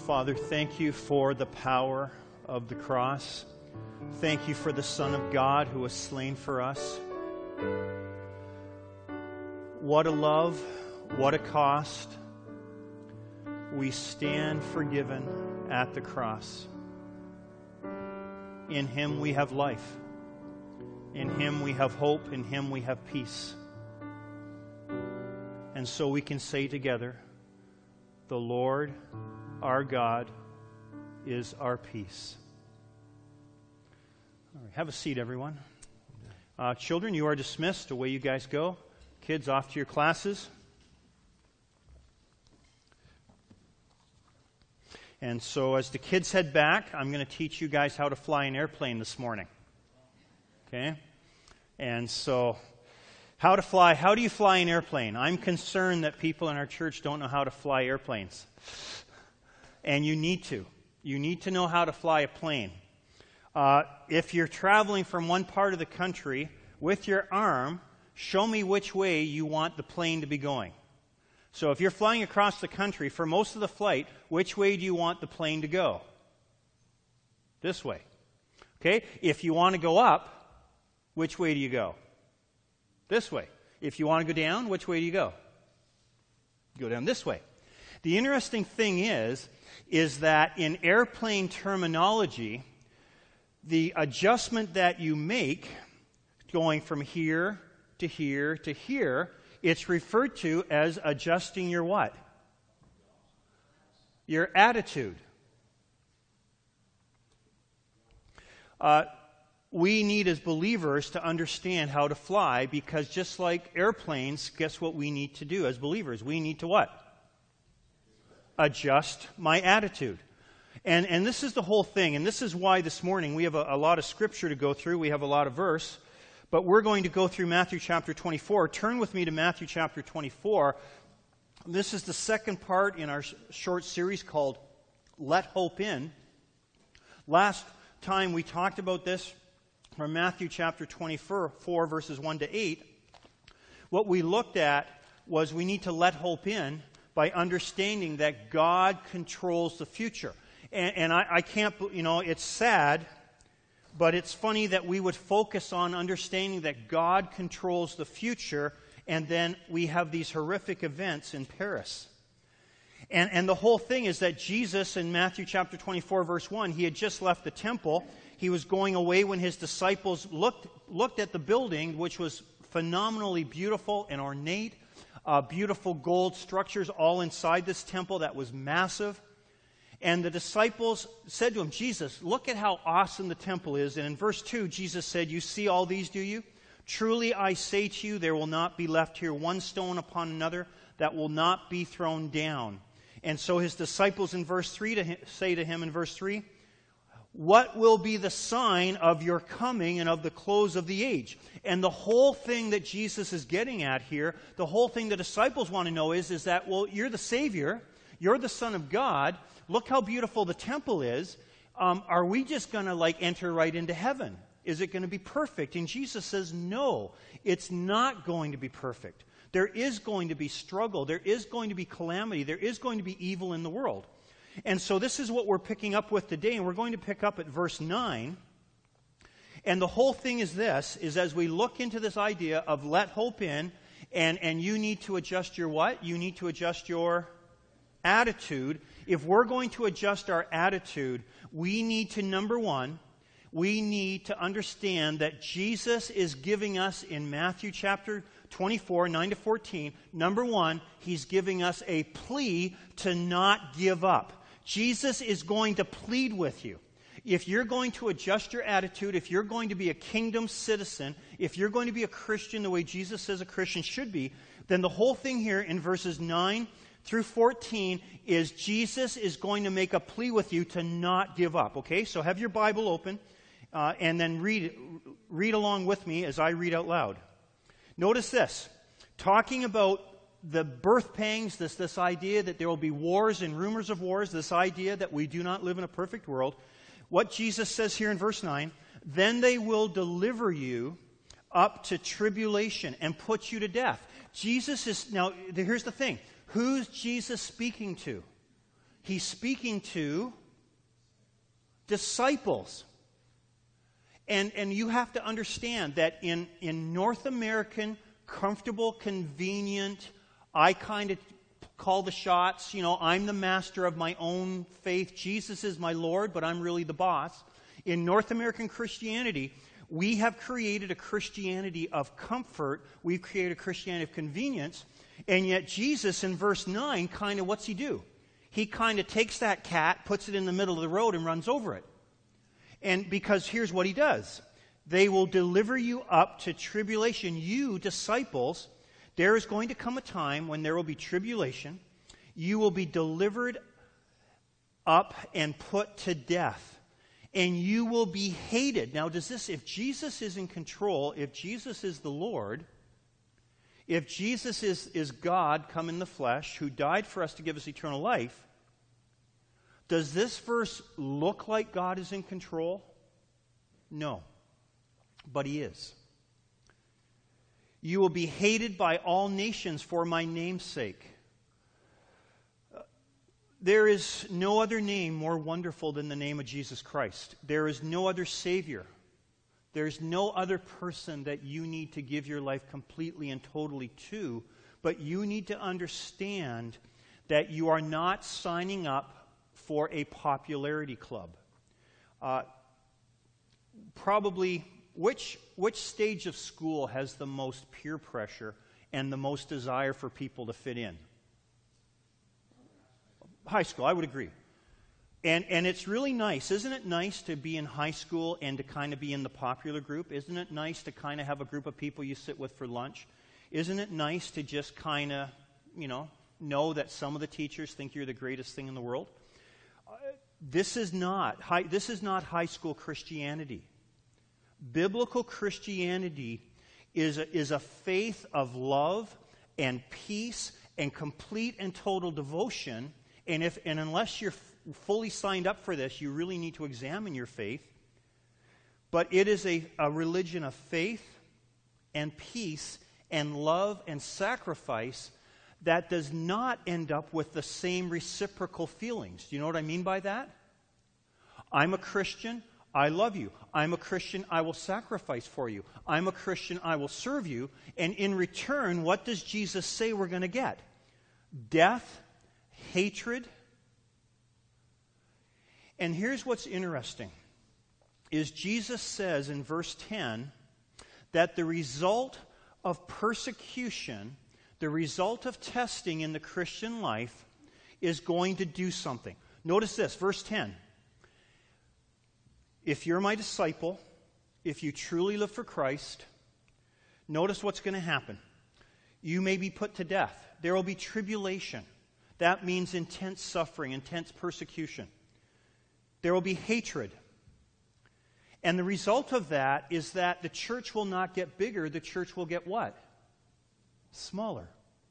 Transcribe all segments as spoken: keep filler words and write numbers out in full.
Father, thank you for the power of the cross. Thank you for the Son of God who was slain for us. What a love, what a cost. We stand forgiven at the cross. In Him we have life. In Him we have hope. In Him we have peace. And so we can say together, the Lord, our God, is our peace. All right, have a seat, everyone. Uh, children, you are dismissed. Away you guys go. Kids, off to your classes. And so as the kids head back, I'm going to teach you guys how to fly an airplane this morning. Okay? And so, how to fly, how do you fly an airplane? I'm concerned that people in our church don't know how to fly airplanes. And you need to. You need to know how to fly a plane. Uh, if you're traveling from one part of the country with your arm, show me which way you want the plane to be going. So if you're flying across the country, for most of the flight, which way do you want the plane to go? This way. Okay? If you want to go up, which way do you go? This way. If you want to go down, which way do you go? You go down this way. The interesting thing is, is that in airplane terminology, the adjustment that you make, going from here to here to here, it's referred to as adjusting your what? Your attitude. Uh, we need as believers to understand how to fly, because just like airplanes, guess what we need to do as believers? We need to what? Adjust my attitude. And, and this is the whole thing, and this is why this morning we have a, a lot of scripture to go through. We have a lot of verse. But we're going to go through Matthew chapter twenty-four. Turn with me to Matthew chapter twenty-four. This is the second part in our short series called Let Hope In. Last time we talked about this from Matthew chapter twenty-four, verses one to eight. What we looked at was we need to let hope in by understanding that God controls the future. And, and I, I can't, you know, it's sad. But it's funny that we would focus on understanding that God controls the future, and then we have these horrific events in Paris. And, and the whole thing is that Jesus, in Matthew chapter twenty-four, verse one, he had just left the temple. He was going away when his disciples looked, looked at the building, which was phenomenally beautiful and ornate, uh, beautiful gold structures all inside this temple that was massive. And the disciples said to him, Jesus, look at how awesome the temple is. And in verse two, Jesus said, you see all these, do you? Truly I say to you, there will not be left here one stone upon another that will not be thrown down. And so his disciples in verse three to him, say to him in verse three, what will be the sign of your coming and of the close of the age? And the whole thing that Jesus is getting at here, the whole thing the disciples want to know is, is that, well, you're the Savior, you're the Son of God. Look how beautiful the temple is. Um, are we just going to like enter right into heaven? Is it going to be perfect? And Jesus says, no, it's not going to be perfect. There is going to be struggle. There is going to be calamity. There is going to be evil in the world. And so this is what we're picking up with today. And we're going to pick up at verse nine. And the whole thing is this, is as we look into this idea of let hope in, and, and you need to adjust your what? You need to adjust your attitude. If we're going to adjust our attitude, we need to, number one, we need to understand that Jesus is giving us in Matthew chapter twenty-four, nine to fourteen, number one, he's giving us a plea to not give up. Jesus is going to plead with you. If you're going to adjust your attitude, if you're going to be a kingdom citizen, if you're going to be a Christian the way Jesus says a Christian should be, then the whole thing here in verses nine through fourteen is Jesus is going to make a plea with you to not give up. Okay, so have your Bible open uh, and then read, read along with me as I read out loud. Notice this, talking about the birth pangs, this, this idea that there will be wars and rumors of wars, this idea that we do not live in a perfect world. What Jesus says here in verse nine, then they will deliver you up to tribulation and put you to death. Jesus is, now here's the thing, who's Jesus speaking to? He's speaking to disciples. And, and you have to understand that in, in North American, comfortable, convenient, I kind of call the shots, you know, I'm the master of my own faith. Jesus is my Lord, but I'm really the boss. In North American Christianity, we have created a Christianity of comfort. We've created a Christianity of convenience. And yet Jesus, in verse nine, kind of, what's he do? He kind of takes that cat, puts it in the middle of the road, and runs over it. And because here's what he does. They will deliver you up to tribulation. You, disciples, there is going to come a time when there will be tribulation. You will be delivered up and put to death. And you will be hated. Now, does this, if Jesus is in control, if Jesus is the Lord, if Jesus is, is God come in the flesh, who died for us to give us eternal life, does this verse look like God is in control? No. But he is. You will be hated by all nations for my name's sake. Uh, there is no other name more wonderful than the name of Jesus Christ. There is no other Savior. There's no other person that you need to give your life completely and totally to, but you need to understand that you are not signing up for a popularity club. Uh, probably, which, which stage of school has the most peer pressure and the most desire for people to fit in? High school, I would agree. And, and it's really nice. Isn't it nice to be in high school and to kind of be in the popular group? Isn't it nice to kind of have a group of people you sit with for lunch? Isn't it nice to just kind of, you know, know that some of the teachers think you're the greatest thing in the world? This is not high, this is not high school Christianity. Biblical Christianity is a, is a faith of love and peace and complete and total devotion. And if and unless you're f- fully signed up for this, you really need to examine your faith. But it is a, a religion of faith and peace and love and sacrifice that does not end up with the same reciprocal feelings. Do you know what I mean by that? I'm a Christian, I love you. I'm a Christian, I will sacrifice for you. I'm a Christian, I will serve you. And in return, what does Jesus say we're going to get? Death, hatred. And here's what's interesting, is Jesus says in verse ten that the result of persecution, the result of testing in the Christian life is going to do something. Notice this, verse ten. If you're my disciple, if you truly live for Christ, notice what's going to happen. You may be put to death. There will be tribulation. That means intense suffering, intense persecution. There will be hatred. And the result of that is that the church will not get bigger. The church will get what? Smaller.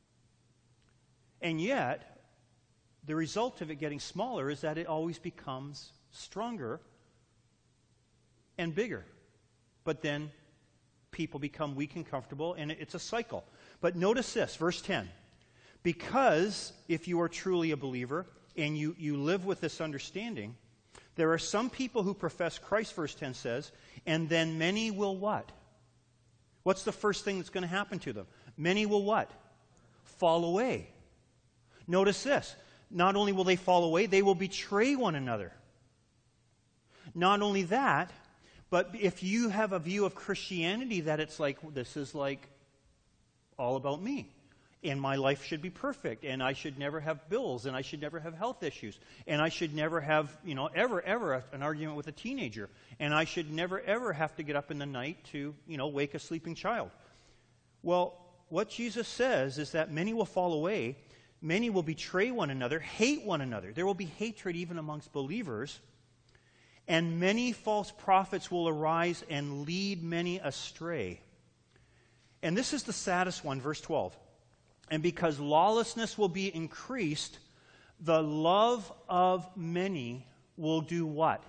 And yet, the result of it getting smaller is that it always becomes stronger and bigger. But then people become weak and comfortable, and it's a cycle. But notice this, verse ten. Because if you are truly a believer and you, you live with this understanding, there are some people who profess Christ, verse ten says, and then many will what? What's the first thing that's going to happen to them? Many will what? Fall away. Notice this. Not only will they fall away, they will betray one another. Not only that, but if you have a view of Christianity that it's like, this is like all about me, and my life should be perfect, and I should never have bills, and I should never have health issues, and I should never have, you know, ever, ever an argument with a teenager, and I should never, ever have to get up in the night to, you know, wake a sleeping child. Well, what Jesus says is that many will fall away, many will betray one another, hate one another. There will be hatred even amongst believers. And many false prophets will arise and lead many astray. And this is the saddest one, verse twelve. And because lawlessness will be increased, the love of many will do what?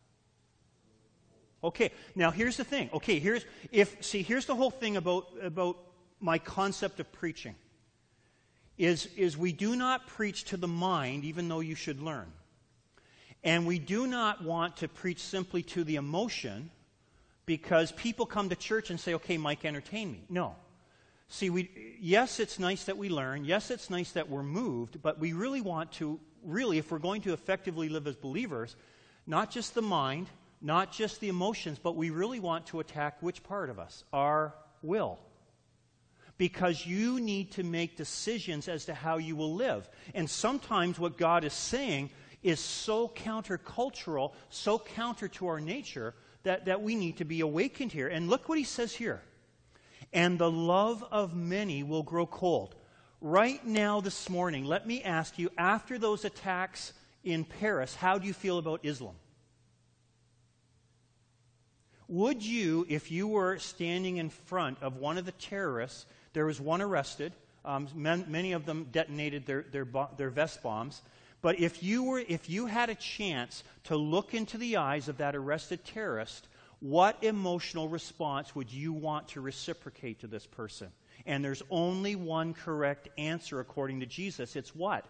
Okay, now here's the thing. Okay, here's if see here's the whole thing about about my concept of preaching. is, is we do not preach to the mind, even though you should learn. And we do not want to preach simply to the emotion, because people come to church and say, okay, Mike, entertain me. No. See, we, yes, it's nice that we learn. Yes, it's nice that we're moved. But we really want to, really, if we're going to effectively live as believers, not just the mind, not just the emotions, but we really want to attack which part of us? Our will. Because you need to make decisions as to how you will live. And sometimes what God is saying is so countercultural, so counter to our nature, that, that we need to be awakened here. And look what he says here. And the love of many will grow cold. Right now this morning, let me ask you, after those attacks in Paris, how do you feel about Islam? Would you, if you were standing in front of one of the terrorists, there was one arrested, um, man, many of them detonated their, their, their vest bombs, but if you were, if you had a chance to look into the eyes of that arrested terrorist, what emotional response would you want to reciprocate to this person? And there's only one correct answer according to Jesus. It's what?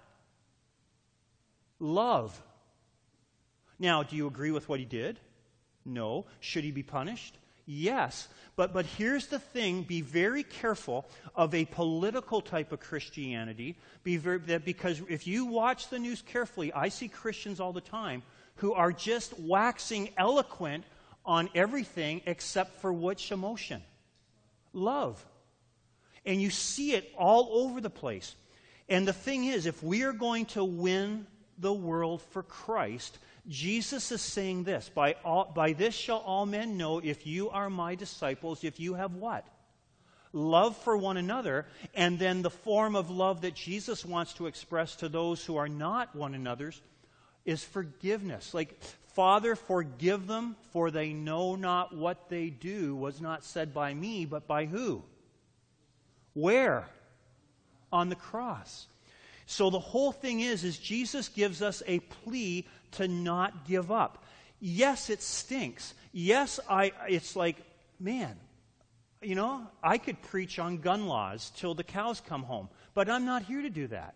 Love. Now, do you agree with what he did? No. Should he be punished? Yes. But, but here's the thing. Be very careful of a political type of Christianity. Be very, that because if you watch the news carefully, I see Christians all the time who are just waxing eloquent on everything except for which emotion? Love. And you see it all over the place. And the thing is, if we are going to win the world for Christ, Jesus is saying this, by, all, by this shall all men know if you are my disciples, if you have what? Love for one another. And then the form of love that Jesus wants to express to those who are not one another's is forgiveness. Like, Father, forgive them, for they know not what they do, was not said by me, but by who? Where? On the cross. So the whole thing is, is Jesus gives us a plea to not give up. Yes, it stinks. Yes, I. It's like, man, you know, I could preach on gun laws till the cows come home, but I'm not here to do that.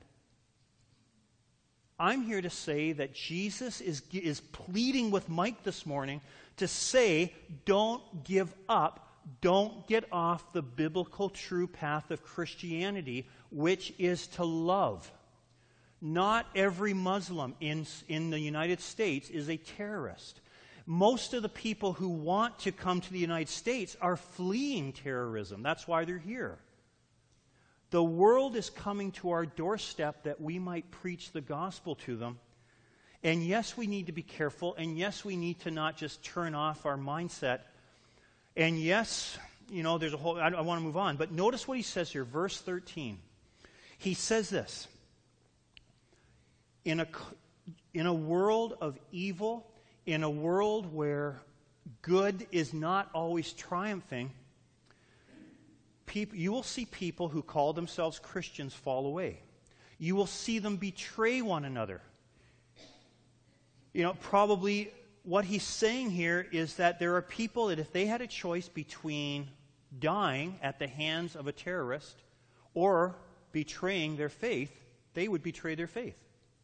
I'm here to say that Jesus is, is pleading with Mike this morning to say, don't give up. Don't get off the biblical true path of Christianity, which is to love. Not every Muslim in, in the United States is a terrorist. Most of the people who want to come to the United States are fleeing terrorism. That's why they're here. The world is coming to our doorstep that we might preach the gospel to them. And yes, we need to be careful. And yes, we need to not just turn off our mindset. And yes, you know, there's a whole, I, I want to move on. But notice what he says here, verse thirteen. He says this. In a, in a world of evil, in a world where good is not always triumphing, people, you will see people who call themselves Christians fall away. You will see them betray one another. You know, probably what he's saying here is that there are people that if they had a choice between dying at the hands of a terrorist or betraying their faith, they would betray their faith.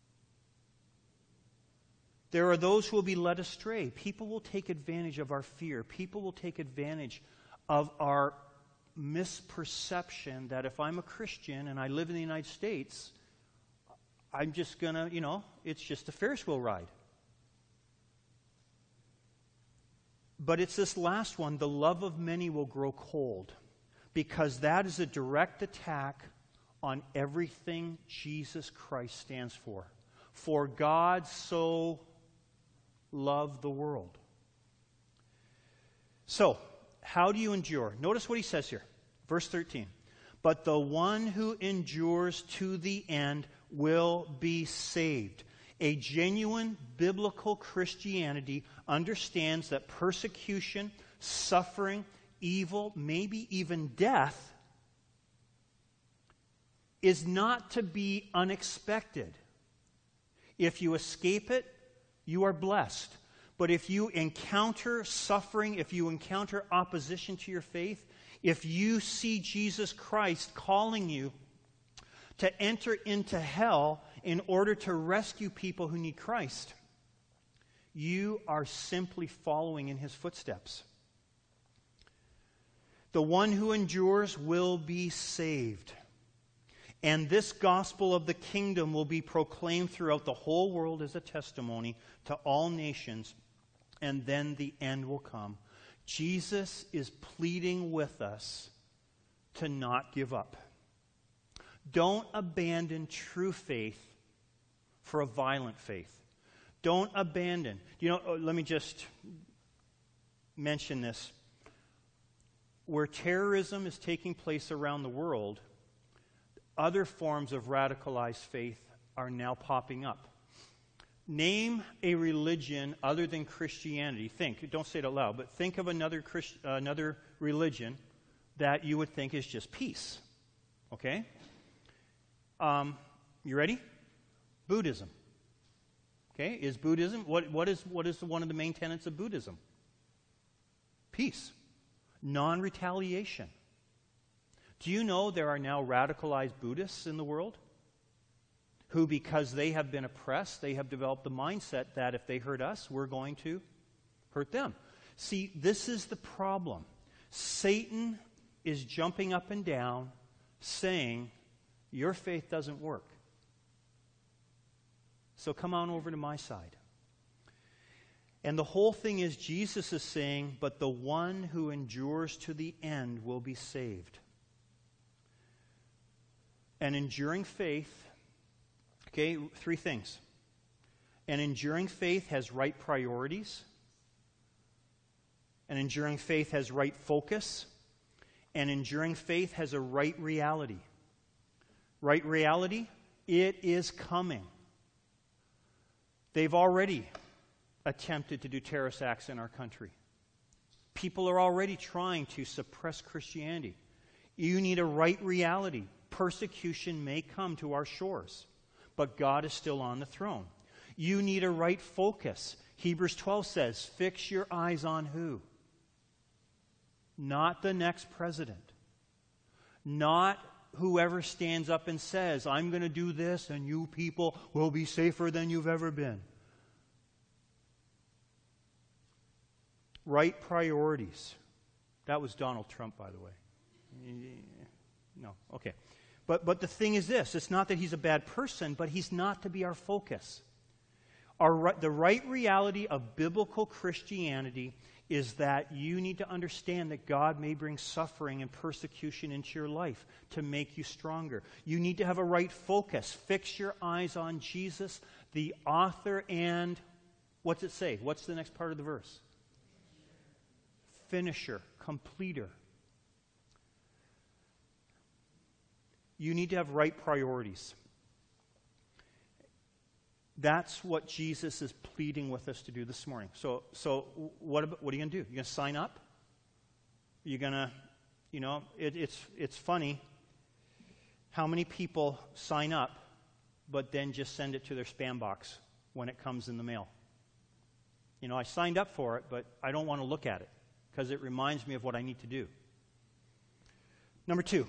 There are those who will be led astray. People will take advantage of our fear. People will take advantage of our misperception that if I'm a Christian and I live in the United States, I'm just going to, you know, it's just a Ferris wheel ride. But it's this last one, the love of many will grow cold, because that is a direct attack on everything Jesus Christ stands for. For God so loved the world. So, how do you endure? Notice what he says here. Verse thirteen. But the one who endures to the end will be saved. A genuine biblical Christianity understands that persecution, suffering, evil, maybe even death, is not to be unexpected. If you escape it, you are blessed. But if you encounter suffering, if you encounter opposition to your faith, if you see Jesus Christ calling you to enter into hell in order to rescue people who need Christ. You are simply following in his footsteps. The one who endures will be saved. And this gospel of the kingdom will be proclaimed throughout the whole world as a testimony to all nations, and then the end will come. Jesus is pleading with us to not give up. Don't abandon true faith for a violent faith. Don't abandon. You know, let me just mention this. Where terrorism is taking place around the world, other forms of radicalized faith are now popping up. Name a religion other than Christianity. Think, don't say it out loud, but think of another Christ, uh, another religion that you would think is just peace. Okay? Um, you ready? Buddhism. Okay? Is Buddhism, what, what is what is one of the main tenets of Buddhism? Peace. Non-retaliation. Do you know there are now radicalized Buddhists in the world who, because they have been oppressed, they have developed the mindset that if they hurt us, we're going to hurt them. See, this is the problem. Satan is jumping up and down saying, your faith doesn't work. So come on over to my side. And the whole thing is Jesus is saying, but the one who endures to the end will be saved. An enduring faith, okay, three things. An enduring faith has right priorities. An enduring faith has right focus. An enduring faith has a right reality. Right reality, it is coming. They've already attempted to do terrorist acts in our country. People are already trying to suppress Christianity. You need a right reality. Persecution may come to our shores, but God is still on the throne. You need a right focus. Hebrews twelve says, fix your eyes on who? Not the next president. Not whoever stands up and says, I'm going to do this and you people will be safer than you've ever been. Right priorities. That was Donald Trump, by the way. No, okay. But, but the thing is this, it's not that he's a bad person, but he's not to be our focus. Our, the right reality of biblical Christianity is that you need to understand that God may bring suffering and persecution into your life to make you stronger. You need to have a right focus. Fix your eyes on Jesus, the author and, what's it say? What's the next part of the verse? Finisher, completer. You need to have right priorities. That's what Jesus is pleading with us to do this morning. So, so what, about, what are you going to do? You're going to sign up? You're going to, you know, it, it's, it's funny how many people sign up but then just send it to their spam box when it comes in the mail. You know, I signed up for it, but I don't want to look at it because it reminds me of what I need to do. Number two,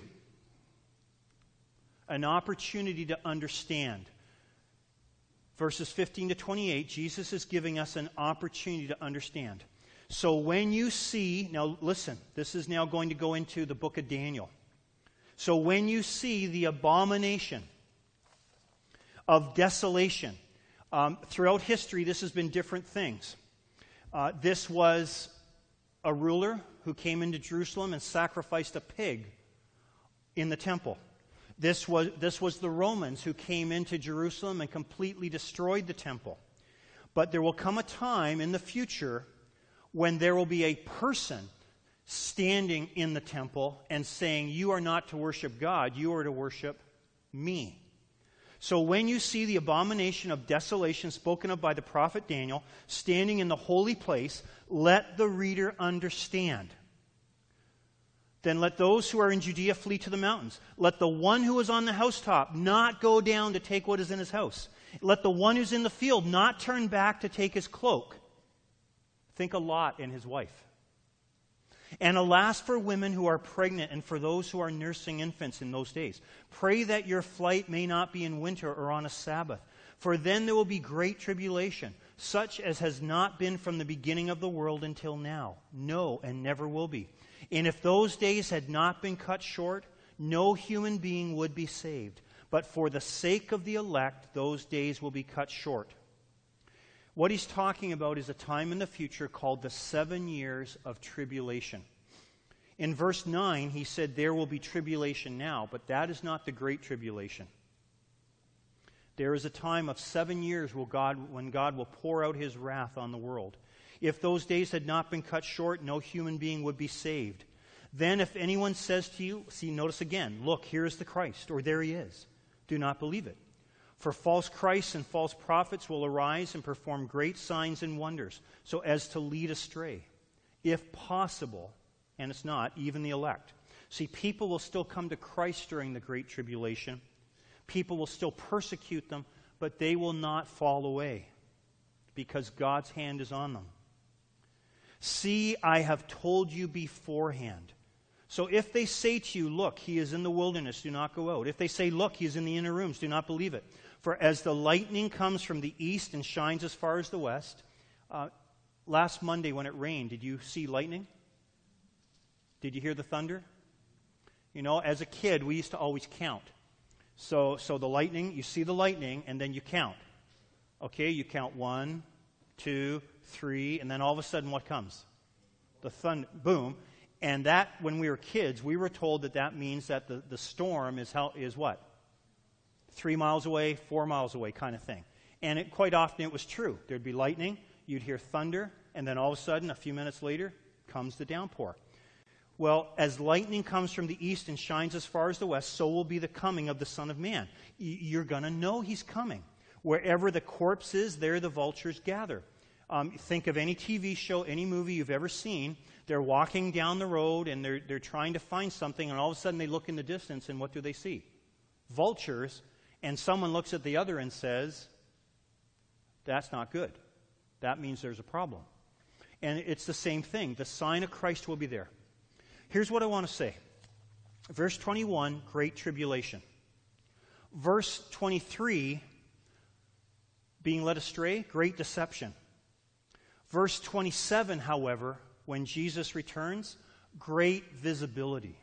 an opportunity to understand. Verses fifteen to twenty-eight, Jesus is giving us an opportunity to understand. So when you see, now listen, this is now going to go into the book of Daniel. So when you see the abomination of desolation, um, throughout history this has been different things. Uh, this was a ruler who came into Jerusalem and sacrificed a pig in the temple. This was, this was the Romans who came into Jerusalem and completely destroyed the temple. But there will come a time in the future when there will be a person standing in the temple and saying, you are not to worship God, you are to worship me. So when you see the abomination of desolation spoken of by the prophet Daniel standing in the holy place, let the reader understand. Then let those who are in Judea flee to the mountains. Let the one who is on the housetop not go down to take what is in his house. Let the one who's in the field not turn back to take his cloak. Think of Lot and his wife. And alas for women who are pregnant and for those who are nursing infants in those days. Pray that your flight may not be in winter or on a Sabbath, for then there will be great tribulation, such as has not been from the beginning of the world until now. No, and never will be. And if those days had not been cut short, no human being would be saved. But for the sake of the elect, those days will be cut short. What he's talking about is a time in the future called the seven years of tribulation. In verse nine, he said there will be tribulation now, but that is not the great tribulation. There is a time of seven years will God, when God will pour out his wrath on the world. If those days had not been cut short, no human being would be saved. Then if anyone says to you, see, notice again, look, here is the Christ, or there he is, do not believe it. For false Christs and false prophets will arise and perform great signs and wonders, so as to lead astray, if possible, and it's not, even the elect. See, people will still come to Christ during the great tribulation. People will still persecute them, but they will not fall away, because God's hand is on them. See, I have told you beforehand. So if they say to you, look, he is in the wilderness, do not go out. If they say, look, he is in the inner rooms, do not believe it. For as the lightning comes from the east and shines as far as the west. Uh, last Monday when it rained, did you see lightning? Did you hear the thunder? You know, as a kid, we used to always count. So, so the lightning, you see the lightning, and then you count. Okay, you count one, two, three, and then all of a sudden what comes? The thunder, boom. And that, when we were kids, we were told that that means that the, the storm is how, is what? Three miles away, four miles away kind of thing. And it, quite often it was true. There'd be lightning, you'd hear thunder, and then all of a sudden, a few minutes later, comes the downpour. Well, as lightning comes from the east and shines as far as the west, so will be the coming of the Son of Man. You're going to know he's coming. Wherever the corpse is, there the vultures gather. Um, think of any T V show, any movie you've ever seen. They're walking down the road and they're, they're trying to find something, and all of a sudden they look in the distance, and what do they see? Vultures. And someone looks at the other and says, that's not good. That means there's a problem. And it's the same thing. The sign of Christ will be there. Here's what I want to say. Verse twenty-one, great tribulation. Verse twenty-three, being led astray, great deception. Verse twenty-seven, however, when Jesus returns, great visibility.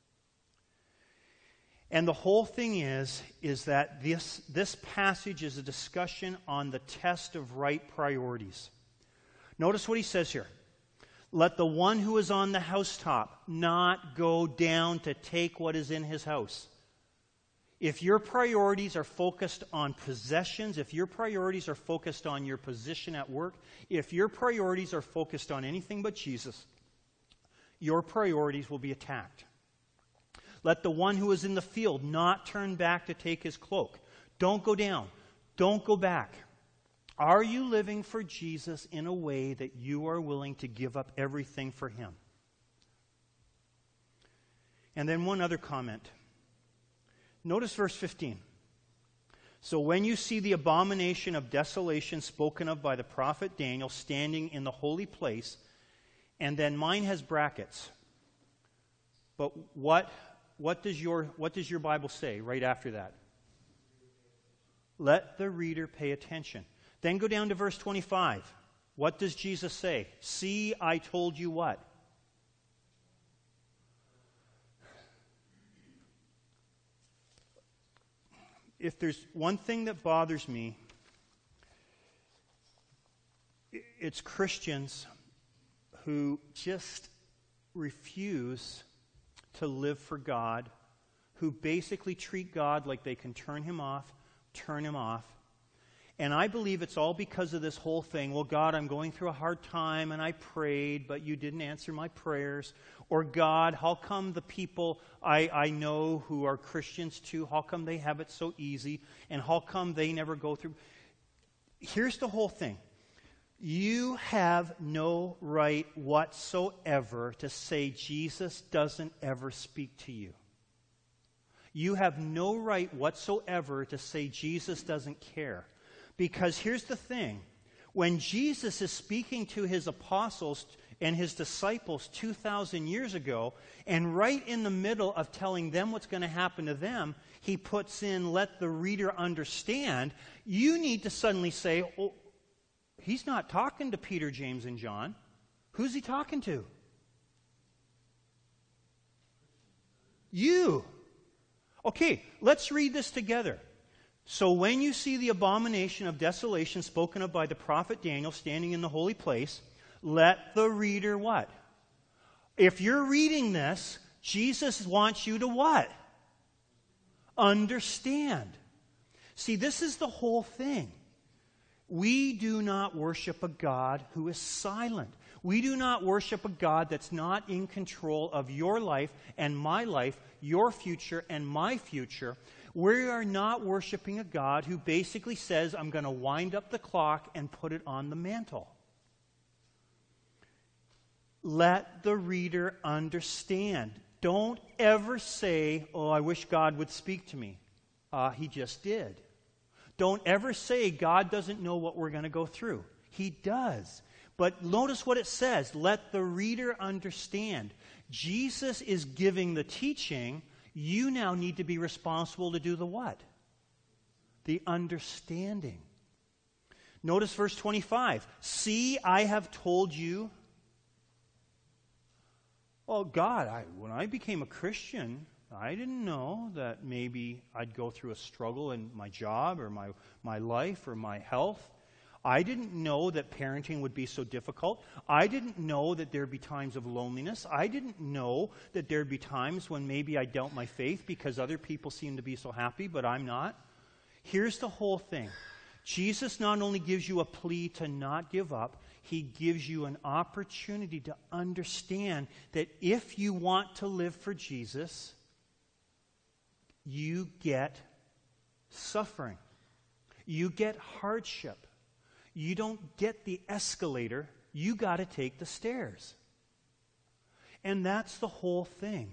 And the whole thing is, is that this, this passage is a discussion on the test of right priorities. Notice what he says here. Let the one who is on the housetop not go down to take what is in his house. If your priorities are focused on possessions, if your priorities are focused on your position at work, if your priorities are focused on anything but Jesus, your priorities will be attacked. Let the one who is in the field not turn back to take his cloak. Don't go down. Don't go back. Are you living for Jesus in a way that you are willing to give up everything for him? And then one other comment. Notice verse fifteen. So when you see the abomination of desolation spoken of by the prophet Daniel standing in the holy place, and then mine has brackets. But what, what, does your, what does your Bible say right after that? Let the reader pay attention. Then go down to verse twenty-five. What does Jesus say? See, I told you what? If there's one thing that bothers me, it's Christians who just refuse to live for God, who basically treat God like they can turn him off, turn him off. And I believe it's all because of this whole thing. Well, God, I'm going through a hard time and I prayed, but you didn't answer my prayers. Or God, how come the people I, I know who are Christians too, how come they have it so easy? And how come they never go through? Here's the whole thing. You have no right whatsoever to say Jesus doesn't ever speak to you. You have no right whatsoever to say Jesus doesn't care. Because here's the thing. When Jesus is speaking to his apostles and his disciples two thousand years ago, and right in the middle of telling them what's going to happen to them, he puts in, let the reader understand. You need to suddenly say, oh, he's not talking to Peter, James, and John. Who's he talking to? You. Okay, let's read this together. So when you see the abomination of desolation spoken of by the prophet Daniel standing in the holy place, let the reader what? If you're reading this, Jesus wants you to what? Understand. See, this is the whole thing. We do not worship a God who is silent. We do not worship a God that's not in control of your life and my life, your future and my future. We are not worshiping a God who basically says, I'm going to wind up the clock and put it on the mantle. Let the reader understand. Don't ever say, oh, I wish God would speak to me. Uh, he just did. Don't ever say God doesn't know what we're going to go through. He does. But notice what it says. Let the reader understand. Jesus is giving the teaching. You now need to be responsible to do the what? The understanding. Notice verse twenty-five. See, I have told you. Well, God, I, when I became a Christian, I didn't know that maybe I'd go through a struggle in my job or my, my life or my health. I didn't know that parenting would be so difficult. I didn't know that there'd be times of loneliness. I didn't know that there'd be times when maybe I doubt my faith because other people seem to be so happy, but I'm not. Here's the whole thing. Jesus not only gives you a plea to not give up, he gives you an opportunity to understand that if you want to live for Jesus, you get suffering. You get hardship. You don't get the escalator. You got to take the stairs. And that's the whole thing.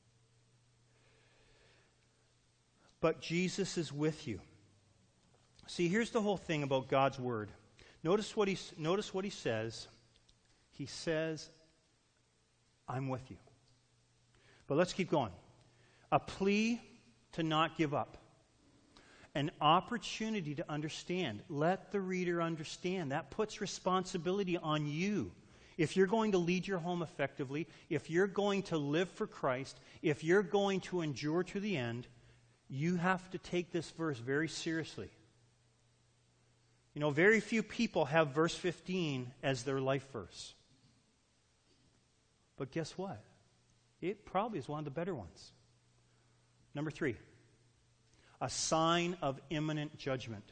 But Jesus is with you. See, here's the whole thing about God's Word. Notice what he, notice what he says. He says, I'm with you. But let's keep going. A plea to not give up. An opportunity to understand. Let the reader understand. That puts responsibility on you. If you're going to lead your home effectively, if you're going to live for Christ, if you're going to endure to the end, you have to take this verse very seriously. You know, very few people have verse fifteen as their life verse. But guess what? It probably is one of the better ones. Number three. A sign of imminent judgment.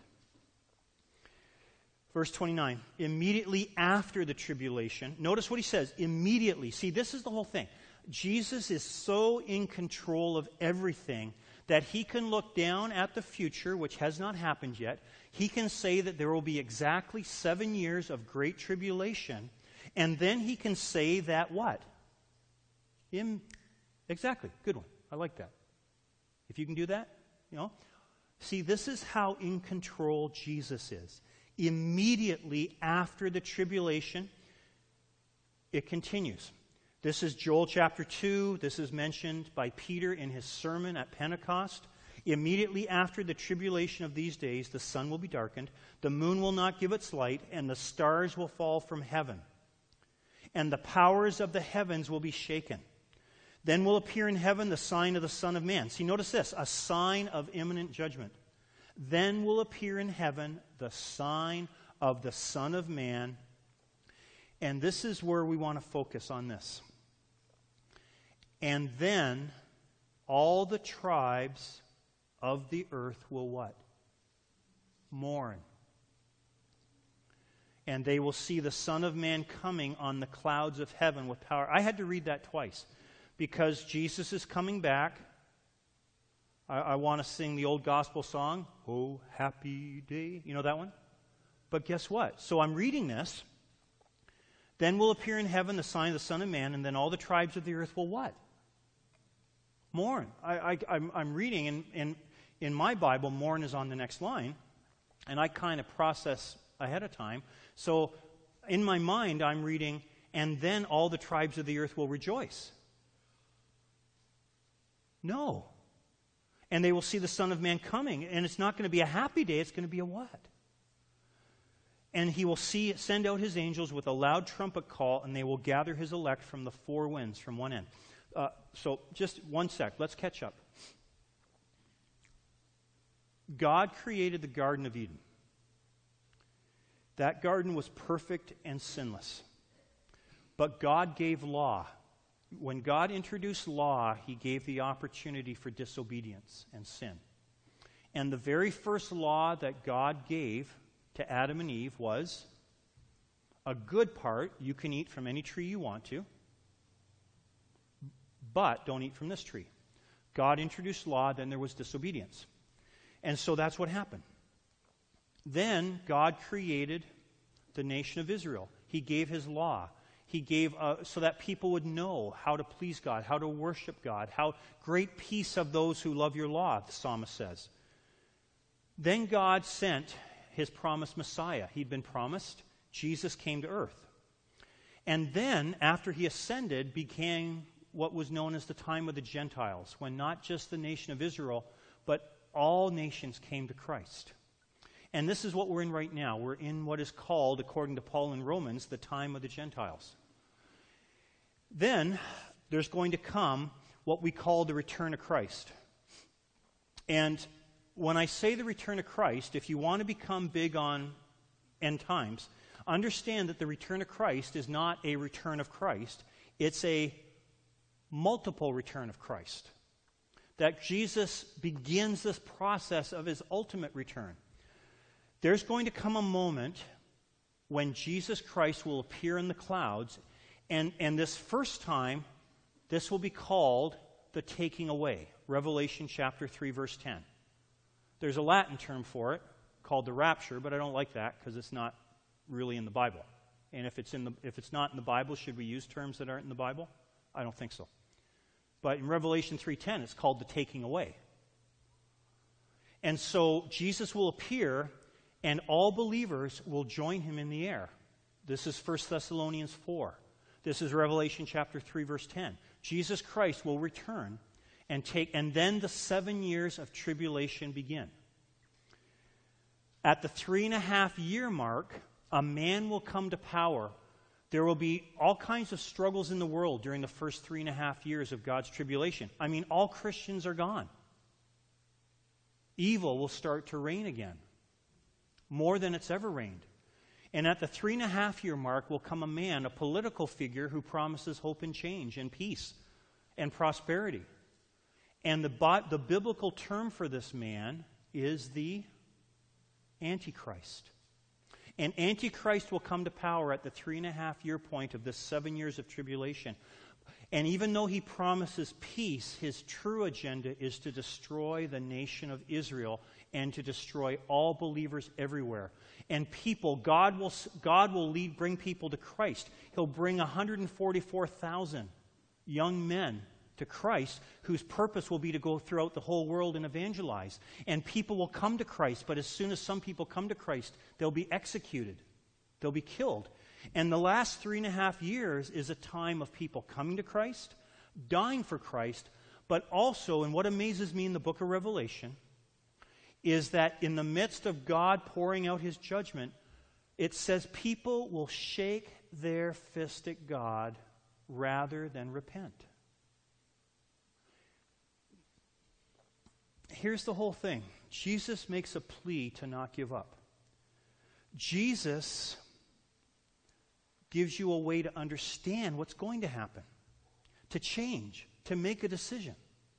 Verse twenty-nine, immediately after the tribulation, notice what he says, immediately. See, this is the whole thing. Jesus is so in control of everything that he can look down at the future, which has not happened yet. He can say that there will be exactly seven years of great tribulation, and then he can say that what? In, exactly, good one. I like that. If you can do that, you know, see, this is how in control Jesus is. Immediately after the tribulation, it continues. This is Joel chapter two. This is mentioned by Peter in his sermon at Pentecost. Immediately after the tribulation of these days, the sun will be darkened, the moon will not give its light, and the stars will fall from heaven. And the powers of the heavens will be shaken. Then will appear in heaven the sign of the Son of Man. See, notice this, a sign of imminent judgment. Then will appear in heaven the sign of the Son of Man. And this is where we want to focus on this. And then all the tribes of the earth will what? Mourn. And they will see the Son of Man coming on the clouds of heaven with power. I had to read that twice. Because Jesus is coming back. I, I want to sing the old gospel song, Oh, Happy Day. You know that one? But guess what? So I'm reading this. Then will appear in heaven the sign of the Son of Man, and then all the tribes of the earth will what? Mourn. I, I, I'm, I'm reading, and, and in my Bible, mourn is on the next line. And I kind of process ahead of time. So in my mind, I'm reading, and then all the tribes of the earth will rejoice. No. And they will see the Son of Man coming, and it's not going to be a happy day, it's going to be a what? And he will see, send out his angels with a loud trumpet call, and they will gather his elect from the four winds, from one end. Uh, so just one sec, let's catch up. God created the Garden of Eden. That garden was perfect and sinless. But God gave law. When God introduced law, he gave the opportunity for disobedience and sin. And the very first law that God gave to Adam and Eve was a good part: you can eat from any tree you want to, but don't eat from this tree. God introduced law, then there was disobedience. And so that's what happened. Then God created the nation of Israel. He gave his law. He gave uh, so that people would know how to please God, how to worship God, how great peace of those who love your law, the psalmist says. Then God sent his promised Messiah. He'd been promised. Jesus came to earth. And then, after he ascended, began what was known as the time of the Gentiles, when not just the nation of Israel, but all nations came to Christ. And this is what we're in right now. We're in what is called, according to Paul in Romans, the time of the Gentiles. Then there's going to come what we call the return of Christ. And when I say the return of Christ, if you want to become big on end times, understand that the return of Christ is not a return of Christ. It's a multiple return of Christ. That Jesus begins this process of his ultimate return. There's going to come a moment when Jesus Christ will appear in the clouds, and, and this first time, this will be called the taking away. Revelation chapter three, verse ten. There's a Latin term for it called the rapture, but I don't like that because it's not really in the Bible. And if it's in the if it's not in the Bible, should we use terms that aren't in the Bible? I don't think so. But in Revelation three ten, it's called the taking away. And so Jesus will appear, and all believers will join him in the air. This is First Thessalonians four. This is Revelation chapter three, verse ten. Jesus Christ will return and take, and then the seven years of tribulation begin. At the three and a half year mark, a man will come to power. There will be all kinds of struggles in the world during the first three and a half years of God's tribulation. I mean, all Christians are gone. Evil will start to reign again, more than it's ever reigned. And at the three and a half year mark will come a man, a political figure, who promises hope and change and peace and prosperity. And the, the biblical term for this man is the Antichrist. And Antichrist will come to power at the three and a half year point of this seven years of tribulation. And even though he promises peace, his true agenda is to destroy the nation of Israel and to destroy all believers everywhere. And people, God will, God will lead, bring people to Christ. He'll bring one hundred forty-four thousand young men to Christ, whose purpose will be to go throughout the whole world and evangelize. And people will come to Christ, but as soon as some people come to Christ, they'll be executed. They'll be killed. And the last three and a half years is a time of people coming to Christ, dying for Christ, but also, and what amazes me in the book of Revelation, is that in the midst of God pouring out his judgment, it says people will shake their fist at God rather than repent. Here's the whole thing. Jesus makes a plea to not give up. Jesus gives you a way to understand what's going to happen, to change, to make a decision.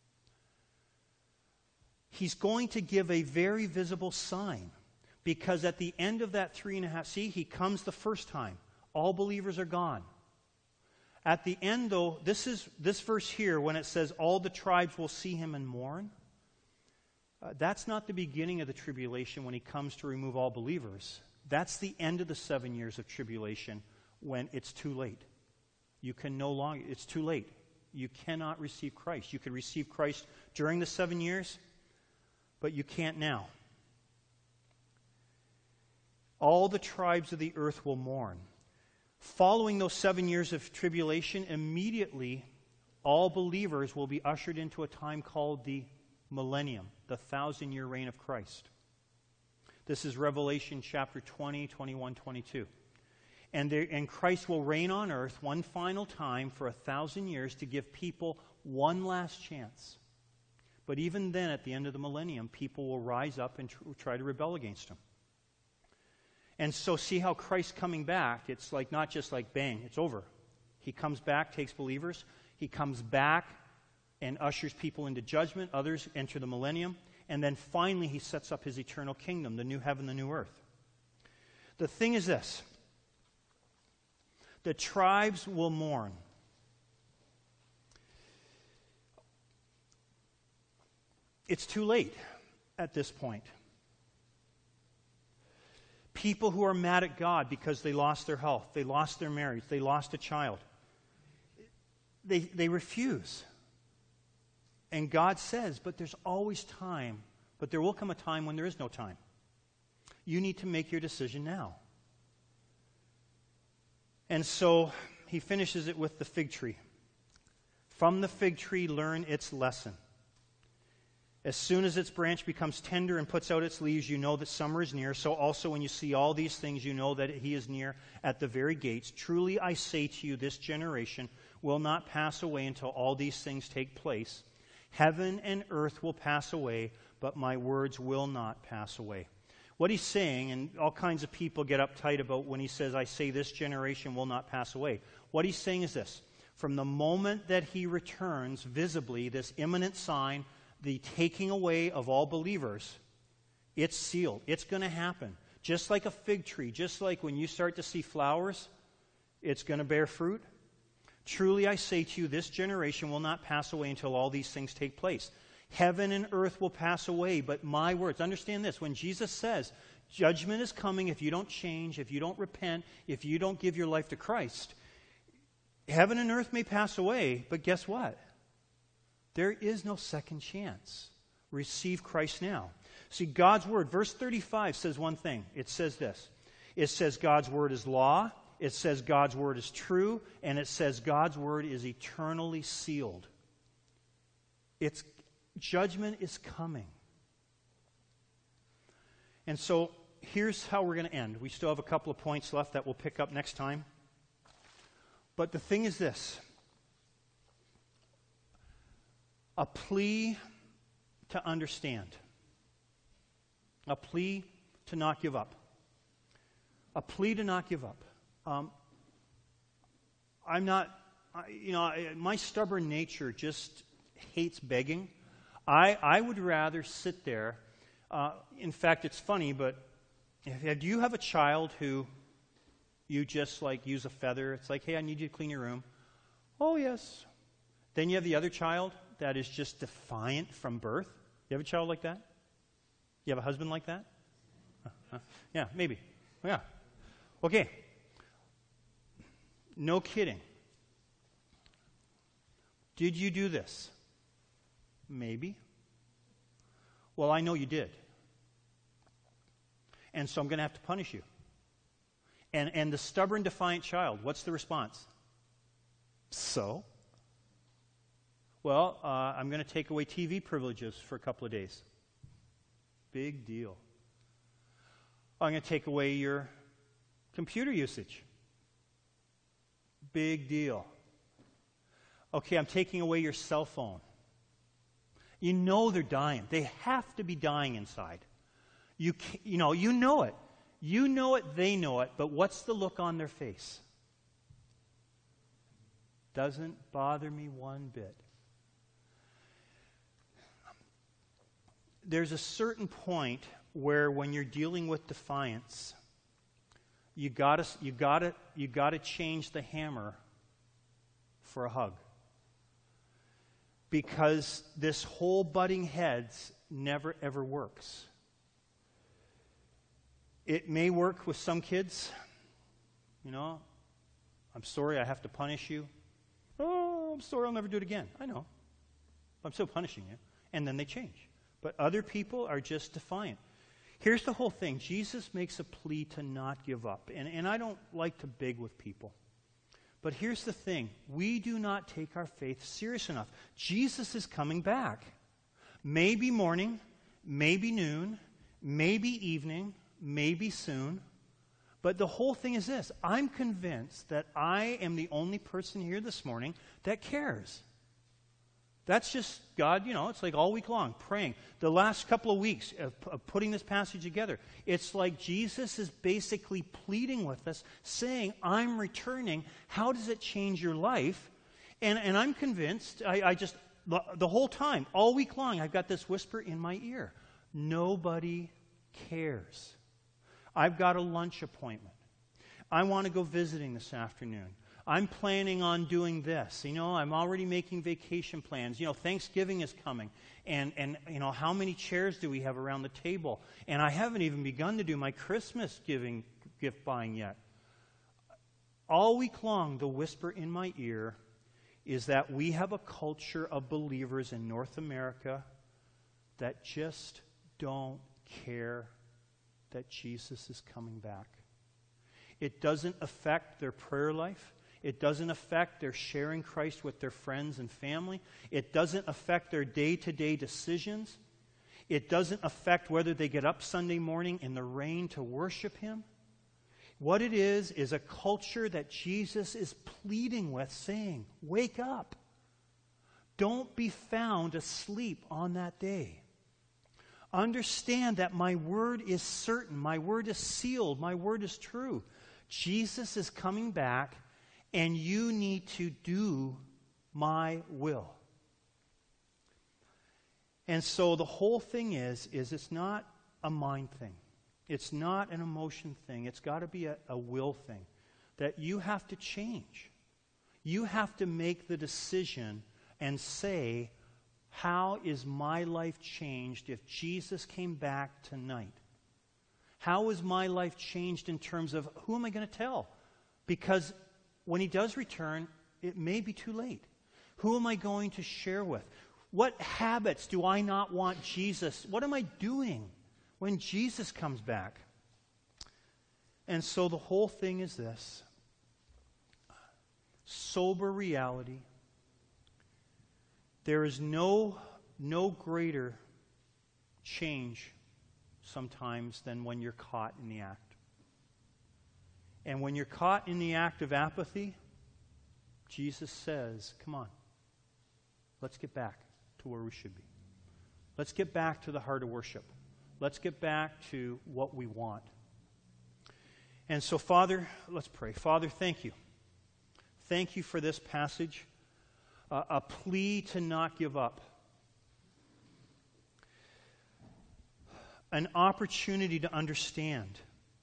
He's going to give a very visible sign, because at the end of that three and a half, see, he comes the first time. All believers are gone. At the end, though, this is this verse here, when it says all the tribes will see him and mourn, uh, that's not the beginning of the tribulation when he comes to remove all believers. That's the end of the seven years of tribulation, when it's too late. You can no longer, it's too late. You cannot receive Christ. You could receive Christ during the seven years, but you can't now. All the tribes of the earth will mourn. Following those seven years of tribulation, immediately all believers will be ushered into a time called the millennium, the thousand-year reign of Christ. This is Revelation chapter twenty, twenty-one, twenty-two. And, there, and Christ will reign on earth one final time for a thousand years to give people one last chance. But even then, at the end of the millennium, people will rise up and tr- try to rebel against him. And so see how Christ coming back, it's like not just like bang, it's over. He comes back, takes believers. He comes back and ushers people into judgment. Others enter the millennium. And then finally he sets up his eternal kingdom, the new heaven, the new earth. The thing is this. The tribes will mourn. It's too late at this point. People who are mad at God because they lost their health, they lost their marriage, they lost a child, they, they refuse. And God says, but there's always time. But there will come a time when there is no time. You need to make your decision now. And so he finishes it with the fig tree. From the fig tree, learn its lesson. As soon as its branch becomes tender and puts out its leaves, you know that summer is near. So also when you see all these things, you know that he is near at the very gates. Truly I say to you, this generation will not pass away until all these things take place. Heaven and earth will pass away, but my words will not pass away. What he's saying, and all kinds of people get uptight about when he says, I say this generation will not pass away. What he's saying is this. From the moment that he returns visibly, this imminent sign, the taking away of all believers, it's sealed. It's going to happen. Just like a fig tree, just like when you start to see flowers, it's going to bear fruit. Truly I say to you, this generation will not pass away until all these things take place. Heaven and earth will pass away, but my words, understand this, when Jesus says, judgment is coming if you don't change, if you don't repent, if you don't give your life to Christ, heaven and earth may pass away, but guess what? There is no second chance. Receive Christ now. See, God's word, verse thirty-five says one thing. It says this. It says God's word is law. It says God's word is true. And it says God's word is eternally sealed. It's judgment is coming. And so here's how we're going to end. We still have a couple of points left that we'll pick up next time. But the thing is this. A plea to understand. A plea to not give up. A plea to not give up. Um, I'm not, I, you know, I, my stubborn nature just hates begging. I, I would rather sit there. Uh, in fact, it's funny, but if, do you have a child who you just like use a feather? It's like, hey, I need you to clean your room. Oh, yes. Then you have the other child that is just defiant from birth. You have a child like that? You have a husband like that? Uh, uh, yeah, maybe. Yeah. Okay. No kidding. Did you do this? Maybe. Well, I know you did. And so I'm going to have to punish you. And and the stubborn, defiant child, what's the response? So? Well, uh, I'm going to take away T V privileges for a couple of days. Big deal. I'm going to take away your computer usage. Big deal. Okay, I'm taking away your cell phone. You know they're dying. They have to be dying inside. You can, you know, you know it. You know it, they know it, but what's the look on their face? Doesn't bother me one bit. There's a certain point where when you're dealing with defiance, you gotta you gotta you gotta change the hammer for a hug. Because this whole butting heads never ever works. It may work with some kids. You know, I'm sorry I have to punish you. Oh, I'm sorry I'll never do it again. I know. I'm still punishing you. And then they change. But other people are just defiant. Here's the whole thing. Jesus makes a plea to not give up. And, and I don't like to beg with people. But here's the thing. We do not take our faith serious enough. Jesus is coming back. Maybe morning, maybe noon, maybe evening, maybe soon. But the whole thing is this. I'm convinced that I am the only person here this morning that cares. That's just God, you know, it's like all week long, praying. The last couple of weeks of, of putting this passage together, it's like Jesus is basically pleading with us, saying, I'm returning. How does it change your life? And, and I'm convinced, I, I just, the, the whole time, all week long, I've got this whisper in my ear. Nobody cares. I've got a lunch appointment. I want to go visiting this afternoon. I'm planning on doing this. You know, I'm already making vacation plans. You know, Thanksgiving is coming. And, and you know, how many chairs do we have around the table? And I haven't even begun to do my Christmas giving, gift buying yet. All week long, the whisper in my ear is that we have a culture of believers in North America that just don't care that Jesus is coming back. It doesn't affect their prayer life. It doesn't affect their sharing Christ with their friends and family. It doesn't affect their day-to-day decisions. It doesn't affect whether they get up Sunday morning in the rain to worship Him. What it is, is a culture that Jesus is pleading with, saying, wake up. Don't be found asleep on that day. Understand that my word is certain. My word is sealed. My word is true. Jesus is coming back, and you need to do my will. And so the whole thing is, is it's not a mind thing. It's not an emotion thing. It's got to be a, a will thing. That you have to change. You have to make the decision and say, how is my life changed if Jesus came back tonight? How is my life changed in terms of who am I going to tell? Because when He does return, it may be too late. Who am I going to share with? What habits do I not want Jesus? What am I doing when Jesus comes back? And so the whole thing is this. Sober reality. There is no, no greater change sometimes than when you're caught in the act. And when you're caught in the act of apathy, Jesus says, come on, let's get back to where we should be. Let's get back to the heart of worship. Let's get back to what we want. And so, Father, let's pray. Father, thank you. Thank you for this passage, uh, a plea to not give up. An opportunity to understand.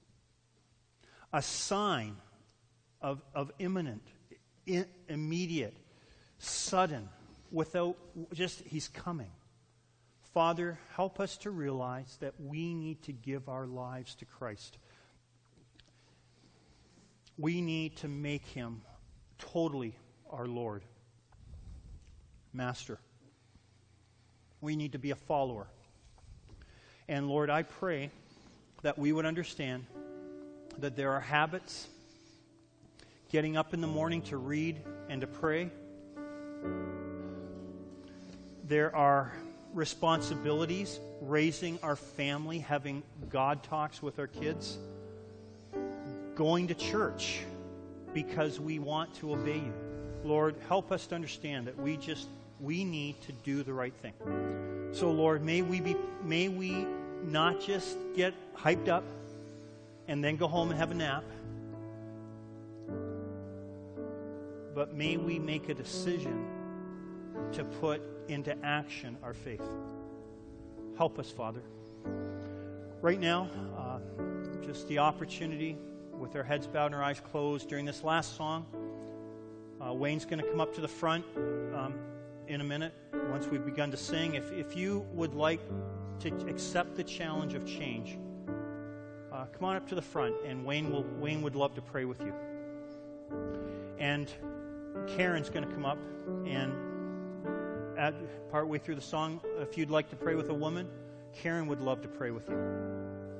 A sign of, of imminent, I- immediate, sudden, without just, He's coming. Father, help us to realize that we need to give our lives to Christ. We need to make Him totally our Lord, Master. We need to be a follower. And Lord, I pray that we would understand that there are habits, getting up in the morning to read and to pray. There are responsibilities, raising our family, having God talks with our kids, going to church because we want to obey You. Lord, help us to understand that we just, we need to do the right thing. So Lord, may we be, may we not just get hyped up and then go home and have a nap, but may we make a decision to put into action our faith. Help us, Father. Right now, uh, just the opportunity with our heads bowed and our eyes closed during this last song. Uh, Wayne's going to come up to the front um, in a minute once we've begun to sing. If, if you would like to accept the challenge of change, uh, come on up to the front, and Wayne will Wayne would love to pray with you. And Karen's going to come up, and at partway through the song, if you'd like to pray with a woman, Karen would love to pray with you.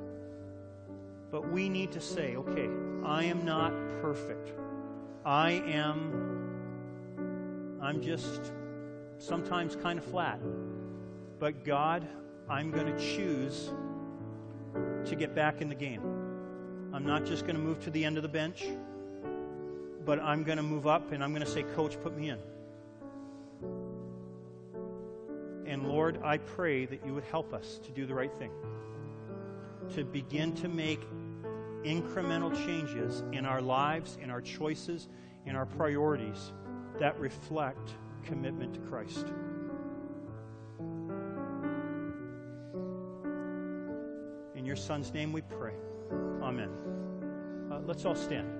But we need to say, okay, I am not perfect. I am, I'm just sometimes kind of flat. But God, I'm going to choose to get back in the game. I'm not just going to move to the end of the bench, but I'm going to move up and I'm going to say, Coach, put me in. And Lord, I pray that you would help us to do the right thing, to begin to make incremental changes in our lives, in our choices, in our priorities that reflect commitment to Christ. In your Son's name we pray. Amen. Uh, let's all stand.